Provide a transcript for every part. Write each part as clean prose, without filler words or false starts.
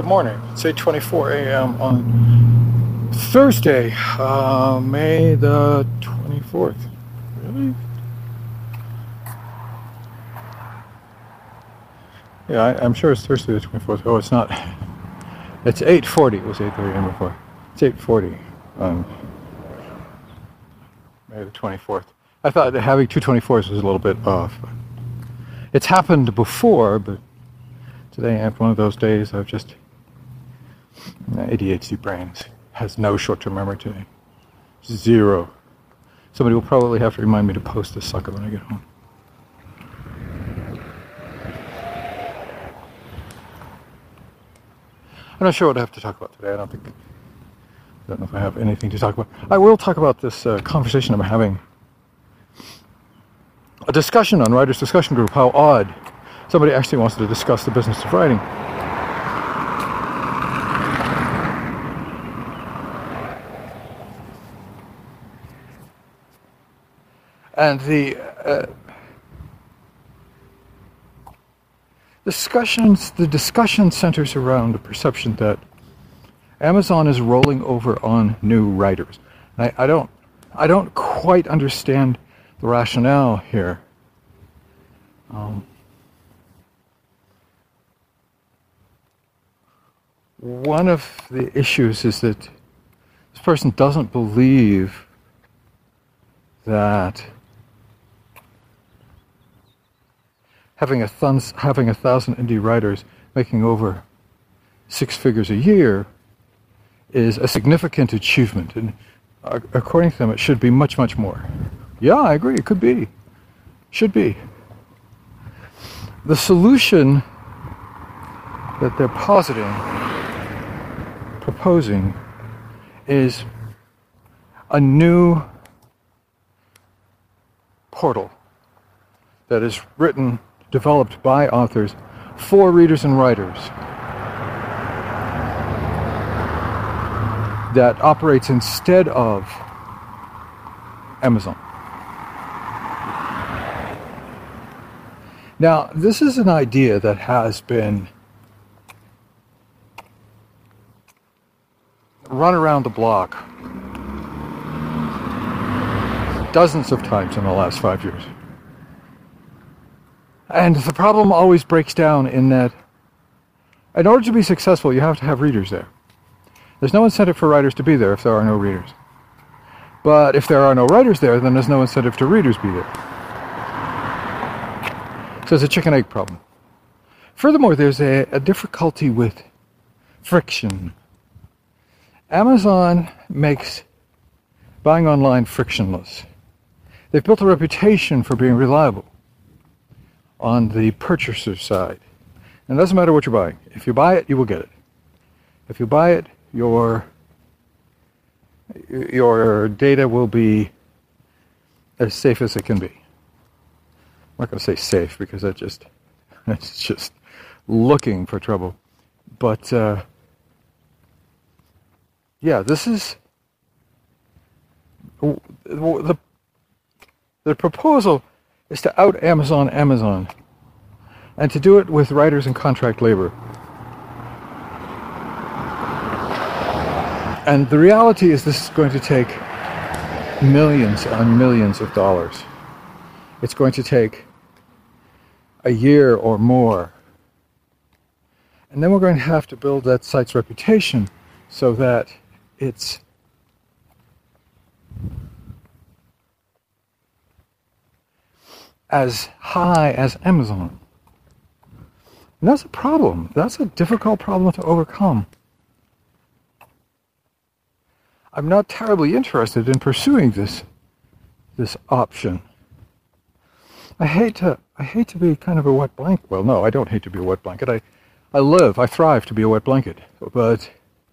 morning. It's 8:24 a.m. on Thursday, May the 24th. Really? Yeah, I'm sure it's Thursday the 24th. Oh, it's not. It's 8:40. It was 8:30 a.m. before. It's 8:40 on May the 24th. I thought having two 24s was a little bit off. It's happened before, but today I have one of those days I've just... ADHD brains has no short-term memory today. Zero. Somebody will probably have to remind me to post this sucker when I get home. I'm not sure what I have to talk about today. I don't know if I have anything to talk about. I will talk about this conversation I'm having. A discussion on Writers' Discussion Group. How odd. Somebody actually wants to discuss the business of writing. And the discussion centers around the perception that Amazon is rolling over on new writers. And I don't quite understand the rationale here. One of the issues is that this person doesn't believe that having a thousand indie writers making over six figures a year is a significant achievement, and according to them it should be much, much more. Yeah, I agree, it could be. Should be. The solution that they're proposing is a new portal that is developed by authors for readers and writers that operates instead of Amazon. Now, this is an idea that has been run around the block dozens of times in the last 5 years. And the problem always breaks down in that in order to be successful, you have to have readers there. There's no incentive for writers to be there if there are no readers. But if there are no writers there, then there's no incentive to readers be there. So it's a chicken-egg problem. Furthermore, there's a difficulty with friction. Amazon makes buying online frictionless. They've built a reputation for being reliable on the purchaser side. And it doesn't matter what you're buying. If you buy it, you will get it. If you buy it, your data will be as safe as it can be. I'm not going to say safe because it's just looking for trouble. But yeah, this is the proposal is to out Amazon, and to do it with writers and contract labor. And the reality is this is going to take millions and millions of dollars. It's going to take a year or more. And then we're going to have to build that site's reputation so that it's as high as Amazon. And that's a problem. That's a difficult problem to overcome. I'm not terribly interested in pursuing this option. I hate to be kind of a wet blanket. Well, no, I don't hate to be a wet blanket. I thrive to be a wet blanket. But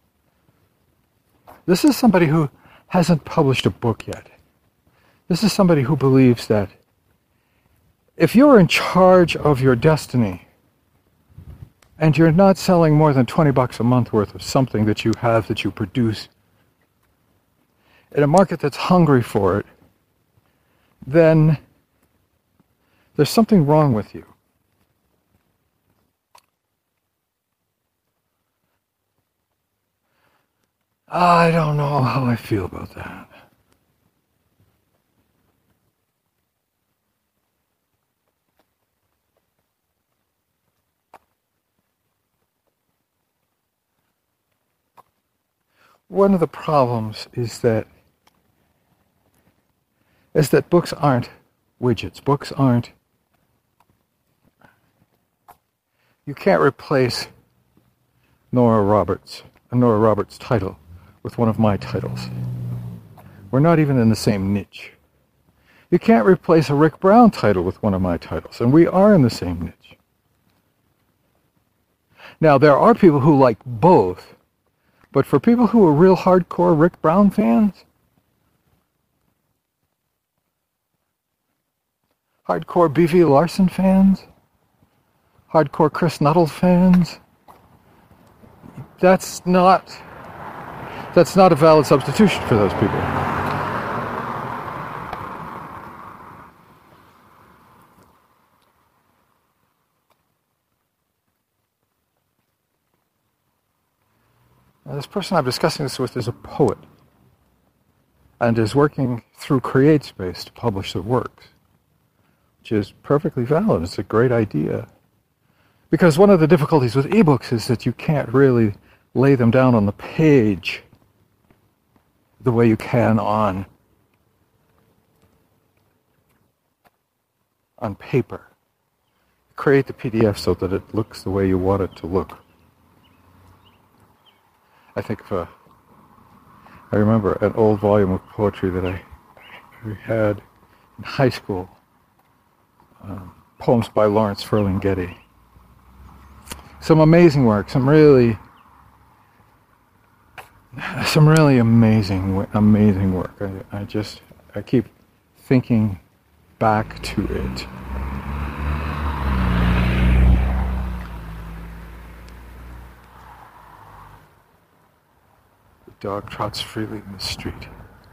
this is somebody who hasn't published a book yet. This is somebody who believes that if you're in charge of your destiny and you're not selling more than $20 a month worth of something that you produce in a market that's hungry for it, then there's something wrong with you. I don't know how I feel about that. One of the problems is that books aren't widgets. Books aren't. You can't replace Nora Roberts title with one of my titles. We're not even in the same niche. You can't replace a Rick Brown title with one of my titles, and we are in the same niche. Now, there are people who like both, but for people who are real hardcore Rick Brown fans, hardcore B.V. Larson fans, hardcore Chris Nuttall fans, that's not a valid substitution for those people. Now, this person I'm discussing this with is a poet and is working through CreateSpace to publish their works, which is perfectly valid. It's a great idea. Because one of the difficulties with ebooks is that you can't really lay them down on the page the way you can on paper. Create the PDF so that it looks the way you want it to look. I think I remember an old volume of poetry that I had in high school, poems by Lawrence Ferlinghetti. Some amazing work, some really amazing work. I keep thinking back to it. The dog trots freely in the street.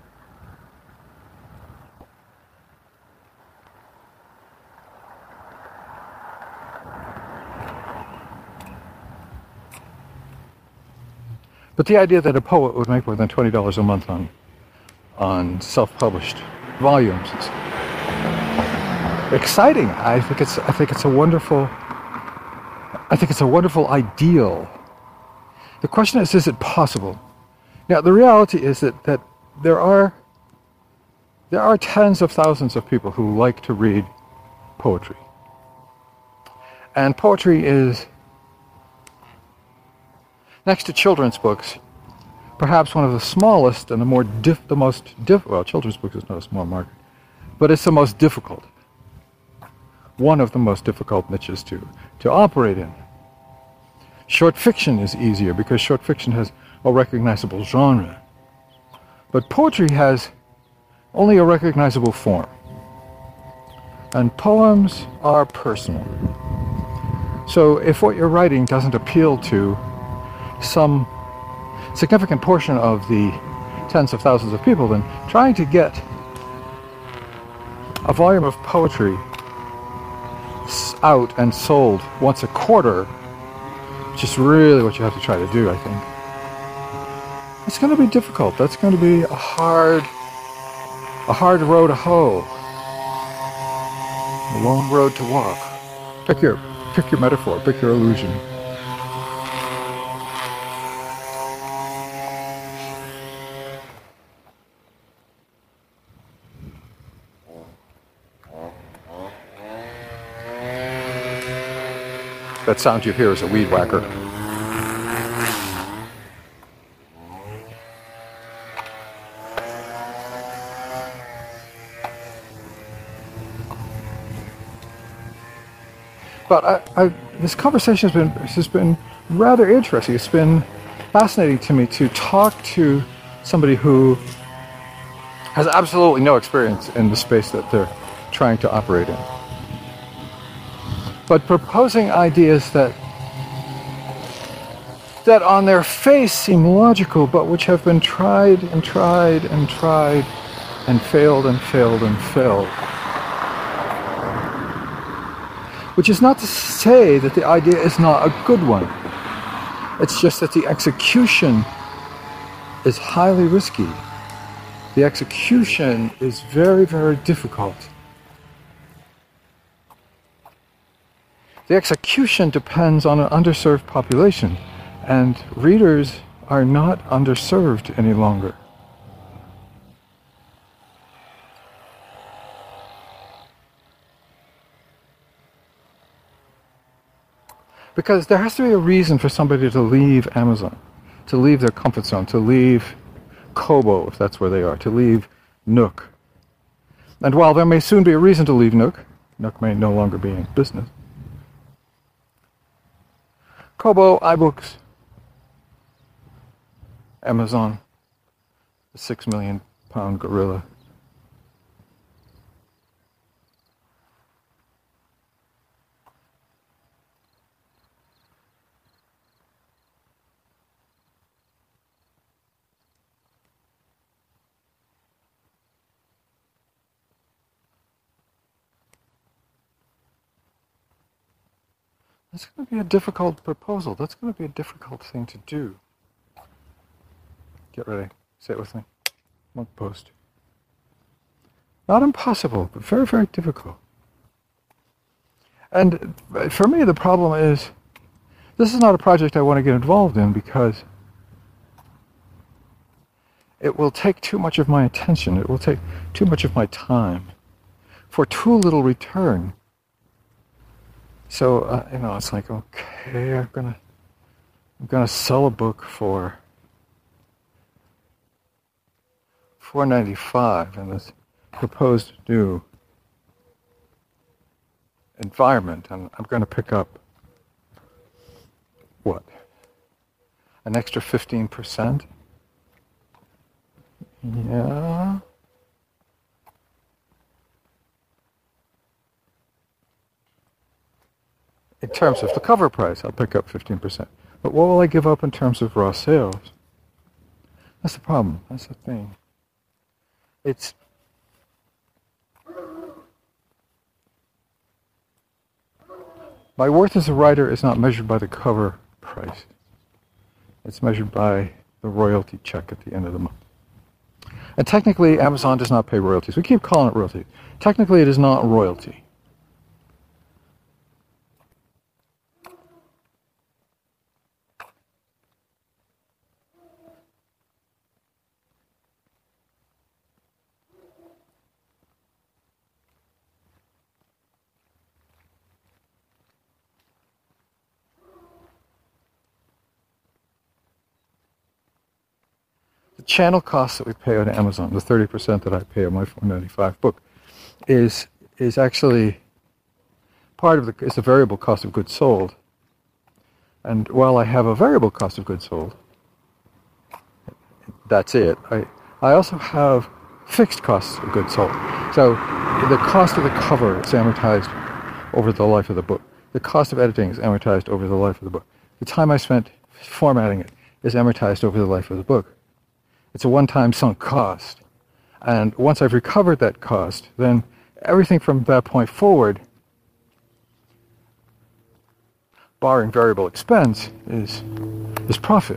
But the idea that a poet would make more than $20 a month on self-published volumes is exciting. I think it's a wonderful ideal. The question is it possible? Now, the reality is that there are tens of thousands of people who like to read poetry, and poetry is, next to children's books, perhaps one of the smallest and well, children's books is not a small market, but it's the most difficult. One of the most difficult niches to operate in. Short fiction is easier because short fiction has a recognizable genre. But poetry has only a recognizable form. And poems are personal. So if what you're writing doesn't appeal to some significant portion of the tens of thousands of people, then trying to get a volume of poetry out and sold once a quarter, which is really what you have to try to do, I think. It's going to be difficult. That's going to be a hard row to hoe, a long road to walk. Pick your metaphor, pick your illusion. That sound you hear is a weed whacker. But this conversation has been rather interesting. It's been fascinating to me to talk to somebody who has absolutely no experience in the space that they're trying to operate in, but proposing ideas that on their face seem logical, but which have been tried and tried and tried and failed and failed and failed. Which is not to say that the idea is not a good one. It's just that the execution is highly risky. The execution is very, very difficult. The execution depends on an underserved population, and readers are not underserved any longer. Because there has to be a reason for somebody to leave Amazon, to leave their comfort zone, to leave Kobo, if that's where they are, to leave Nook. And while there may soon be a reason to leave Nook, Nook may no longer be in business. Kobo, iBooks, Amazon, the 6 million pound gorilla. That's going to be a difficult proposal. That's going to be a difficult thing to do. Get ready. Say it with me. Monk post. Not impossible, but very, very difficult. And for me, the problem is, this is not a project I want to get involved in because it will take too much of my attention. It will take too much of my time for too little return. So, it's like, okay, I'm gonna sell a book for $4.95 in this proposed new environment, and I'm gonna pick up what? An extra 15%? Yeah. In terms of the cover price, I'll pick up 15%. But what will I give up in terms of raw sales? That's the problem. That's the thing. My worth as a writer is not measured by the cover price. It's measured by the royalty check at the end of the month. And technically, Amazon does not pay royalties. We keep calling it royalty. Technically, it is not royalty. The channel costs that we pay on Amazon, the 30% that I pay on my $4.95 book, is actually part of it's a variable cost of goods sold. And while I have a variable cost of goods sold, that's it. I also have fixed costs of goods sold. So the cost of the cover is amortized over the life of the book. The cost of editing is amortized over the life of the book. The time I spent formatting it is amortized over the life of the book. It's a one-time sunk cost. And once I've recovered that cost, then everything from that point forward, barring variable expense, is profit.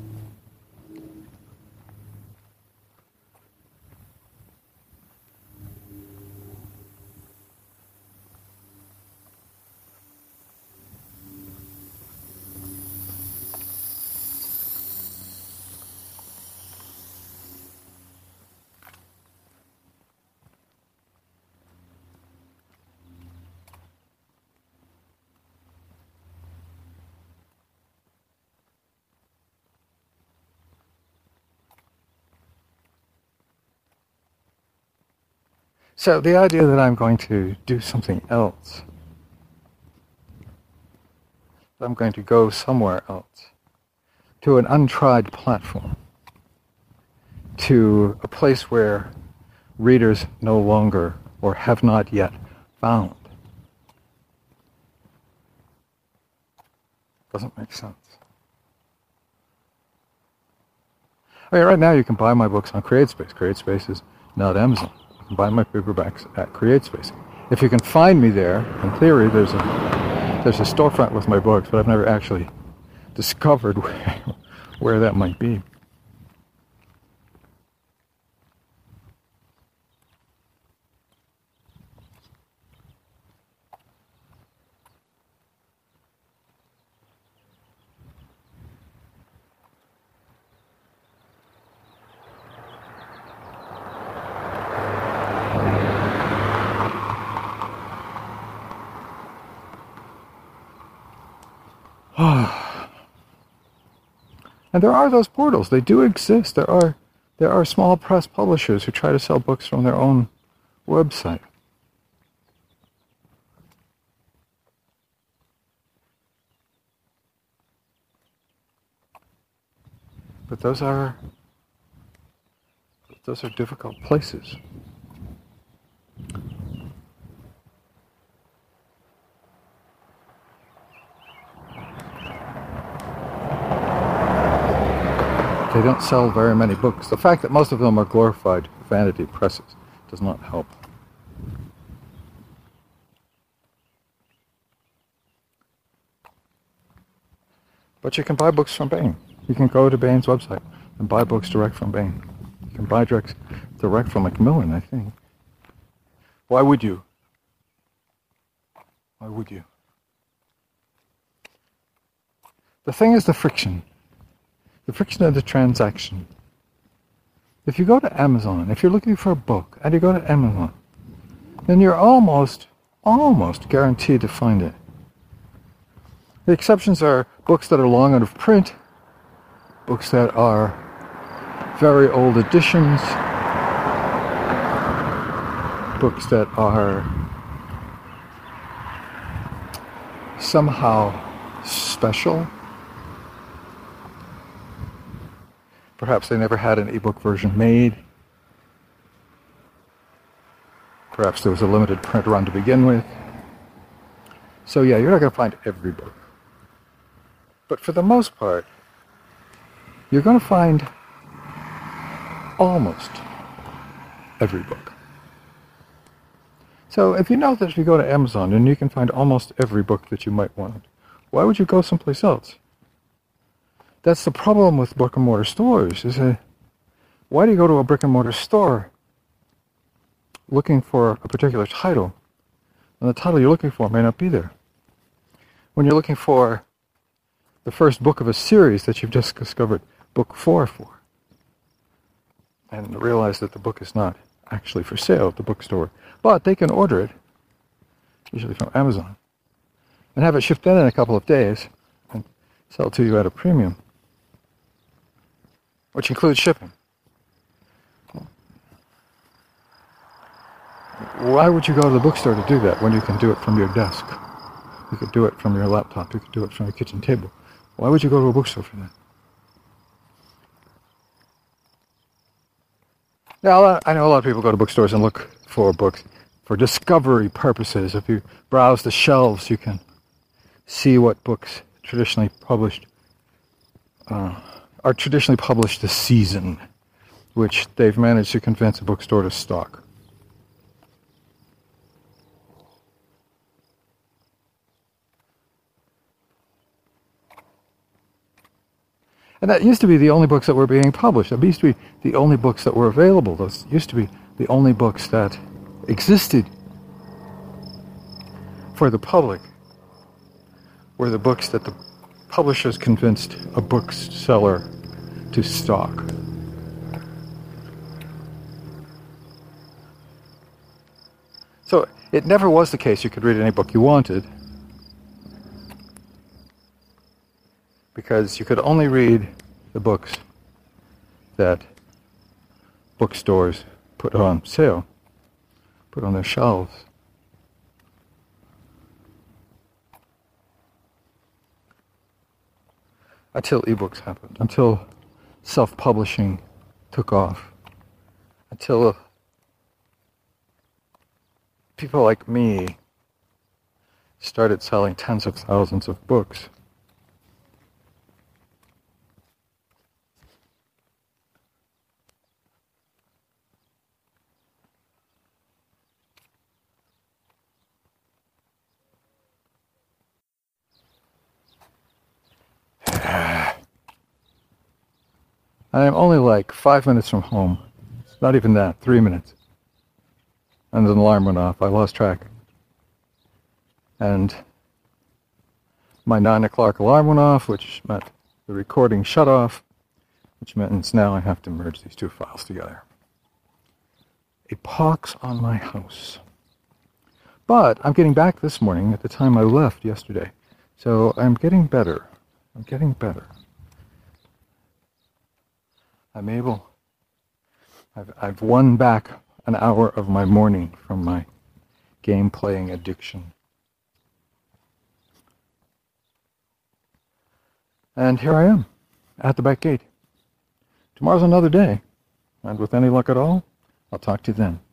So the idea that I'm going to do something else, that I'm going to go somewhere else, to an untried platform, to a place where readers no longer or have not yet found, doesn't make sense. I mean, right now you can buy my books on CreateSpace. CreateSpace is not Amazon. Buy my paperbacks at CreateSpace. If you can find me there, in theory, there's a storefront with my books, but I've never actually discovered where that might be. And there are those portals. They do exist. There are small press publishers who try to sell books from their own website. But those are difficult places. They don't sell very many books. The fact that most of them are glorified vanity presses does not help. But you can buy books from Baen. You can go to Baen's website and buy books direct from Baen. You can buy direct from Macmillan, I think. Why would you? Why would you? The thing is the friction. The friction of the transaction. If you go to Amazon, if you're looking for a book and you go to Amazon, then you're almost guaranteed to find it. The exceptions are books that are long out of print, books that are very old editions, books that are somehow special. Perhaps they never had an ebook version made. Perhaps there was a limited print run to begin with. So yeah, you're not going to find every book. But for the most part, you're going to find almost every book. So if you know that if you go to Amazon and you can find almost every book that you might want, why would you go someplace else? That's the problem with brick and mortar stores, is that why do you go to a brick and mortar store looking for a particular title, and the title you're looking for may not be there? When you're looking for the first book of a series that you've just discovered book 4 for, and realize that the book is not actually for sale at the bookstore, but they can order it, usually from Amazon, and have it shipped in a couple of days and sell it to you at a premium, which includes shipping. Why would you go to the bookstore to do that when you can do it from your desk? You could do it from your laptop. You could do it from your kitchen table. Why would you go to a bookstore for that? Now, I know a lot of people go to bookstores and look for books for discovery purposes. If you browse the shelves, you can see what books traditionally published are traditionally published this season, which they've managed to convince a bookstore to stock. And that used to be the only books that were being published. That used to be the only books that were available. Those used to be the only books that existed for the public, were the books that the publishers convinced a bookseller to stock. So it never was the case you could read any book you wanted, because you could only read the books that bookstores put on sale, put on their shelves. Until ebooks happened, until self-publishing took off, until people like me started selling tens of thousands of books. I'm only like 5 minutes from home. It's not even that, 3 minutes. And an alarm went off. I lost track. And my 9 o'clock alarm went off, which meant the recording shut off, which means now I have to merge these two files together. A pox on my house. But I'm getting back this morning at the time I left yesterday. So I'm getting better. I'm getting better. I've won back an hour of my morning from my game playing addiction. And here I am, at the back gate. Tomorrow's another day, and with any luck at all, I'll talk to you then.